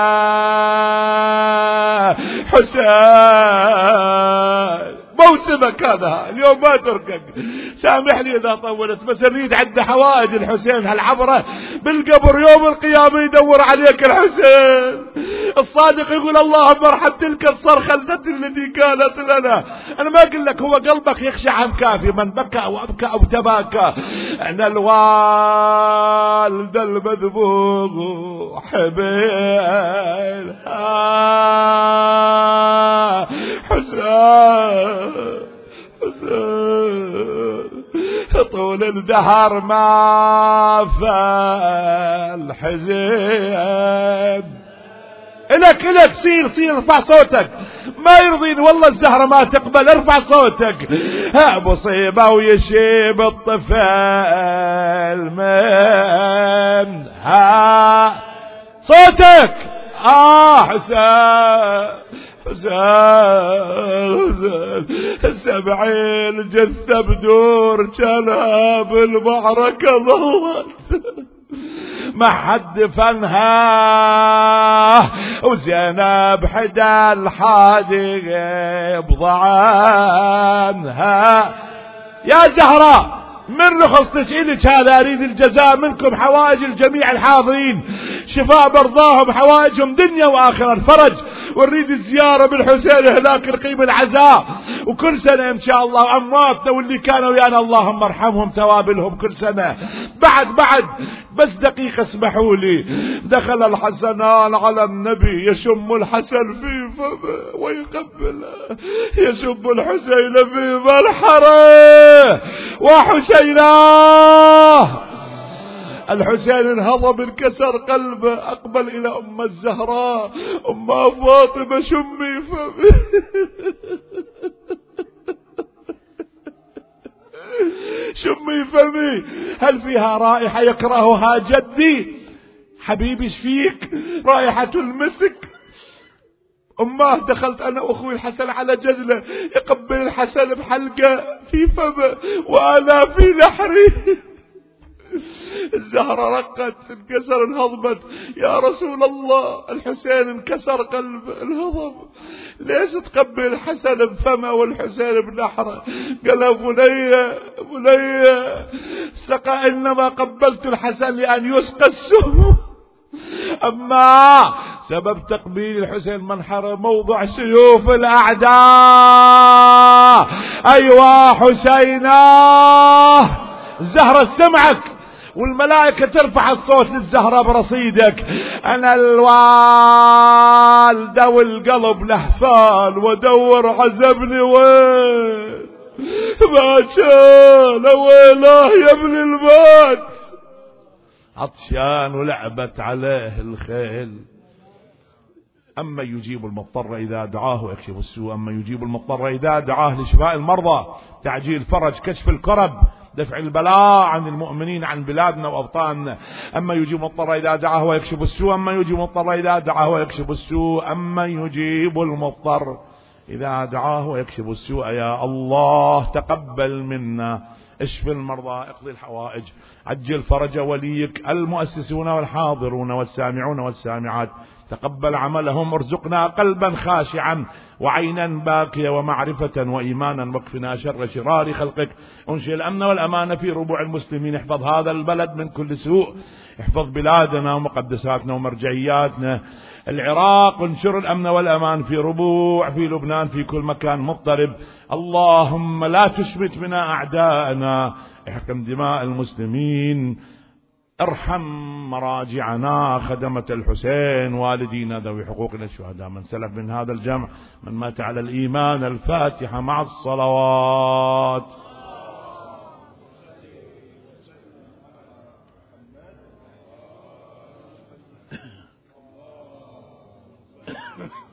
حسين موسمك هذا اليوم ما تركك. سامحني إذا طولت بس نريد عند حوائج الحسين هالعبرة بالقبر يوم القيامة يدور عليك الحسين. الصادق يقول اللهم ارحم تلك الصرخة التي كانت لنا. أنا ما أقول لك هو قلبك يخشع عن كافي من بكى أو أبكى أو تباكى. أنا الوالد المذبوح حبيل حسين طول الدهر ما فال حزين. إلك صير ارفع صوتك ما يرضين والله الزهرة ما تقبل ارفع صوتك. مصيبة ويشيب الطفل منها صوتك حسين 70 جثة بدور كانها بالمعركة ظلت ما حد فنها وزينب حدا الحادي بضعنها. يا زهراء من رخصتك إلك هذا أريد الجزاء منكم حوائج الجميع الحاضرين شفاء برضاهم حوائجهم دنيا وآخرة الفرج ونريد الزيارة بالحسين هناك نقيم العزاء وكل سنة إن شاء الله أمواتنا واللي كانوا ويانا اللهم ارحمهم ثوابلهم كل سنة. بعد بس دقيقة اسمحوا لي. دخل الحسنان على النبي يشم الحسن في فمه ويقبله يشم الحسين في ملحره وحسيناه الحسين انهضم انكسر قلبه، أقبل إلى أم الزهراء: أم فاطمة شمي فمي شمي فمي، هل فيها رائحة يكرهها جدي؟ حبيبي ايش فيك؟ رائحة المسك. أماه دخلت أنا وأخوي الحسن على جزلة، يقبل الحسن بحلقة في فمه وأنا في نحري. الزهرة رقت، انكسر انهضمت: يا رسول الله الحسين انكسر قلبه انهضم، ليش تقبل الحسن بفمه والحسين بنحره؟ قال: بنية سقى، إنما قبلت الحسن لأن يسقى السم، أما سبب تقبيل الحسين منحر موضع سيوف الأعداء. أيوة حسينا، الزهرة سمعك والملائكة ترفع الصوت للزهرة برصيدك: أنا الوالدة والقلب لهفان ودور عزبني وين ما شان ويلاه يا ابن البيت. عطشان ولعبت عليه الخيل. أما يجيب المضطر إذا دعاه ويكشف السوء، أما يجيب المضطر إذا دعاه لشفاء المرضى، تعجيل فرج، كشف الكرب، دفع البلاء عن المؤمنين عن بلادنا وأوطاننا. أما يجيب المضطر إذا دعاه ويكشف السوء، أما يجيب المضطر إذا دعاه ويكشف السوء، أما يجيب المضطر إذا دعاه ويكشف السوء. يا الله تقبل منا، اشف المرضى، اقضي الحوائج، عجل فرج وليك. المؤسسون والحاضرون والسامعون والسامعات تقبل عملهم، ارزقنا قلبا خاشعا وعينا باكية ومعرفة وإيمانا، واكفنا شر شرار خلقك. انشئ الأمن والأمان في ربوع المسلمين، احفظ هذا البلد من كل سوء، احفظ بلادنا ومقدساتنا ومرجعياتنا. العراق انشر الأمن والأمان في ربوع، في لبنان، في كل مكان مضطرب. اللهم لا تشمت بنا أعداءنا، احقن دماء المسلمين، ارحم مراجعنا خدمة الحسين، والدينا ذوي حقوقنا الشهداء، من سلف من هذا الجمع، من مات على الإيمان. الفاتحة مع الصلوات.